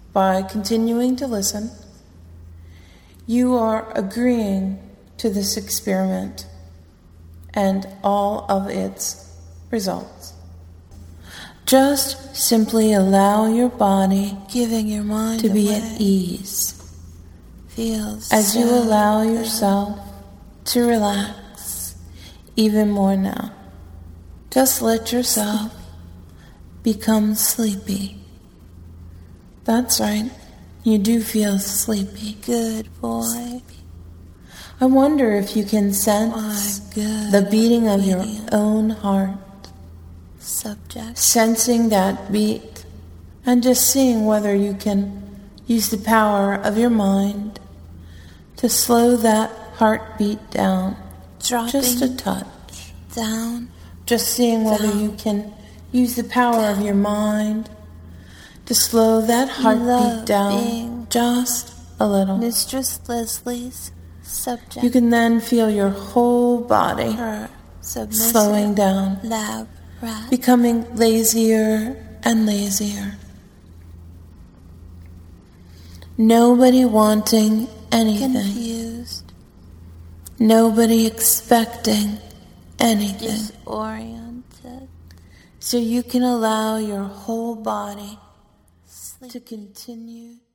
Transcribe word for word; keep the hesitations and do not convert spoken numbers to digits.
by continuing to listen, you are agreeing to this experiment and all of its results. Just simply allow your body giving your mind to be away. at ease Feels as so you allow good. yourself to relax even more now. Just let yourself become sleepy. That's right, you do feel sleepy. Good boy. I wonder if you can sense My good the beating of your obedient own heart. subject. Sensing that beat and just seeing whether you can use the power of your mind to slow that heartbeat down Dropping just a touch. down. Just seeing whether down, you can use the power down. of your mind to slow that heartbeat love down being just a little. Mistress Leslie's subject. You can then feel your whole body Her submissive slowing down, lab rat. becoming lazier and lazier. Nobody wanting anything. Confused. Nobody expecting anything. Disoriented. So you can allow your whole body Sleep. to continue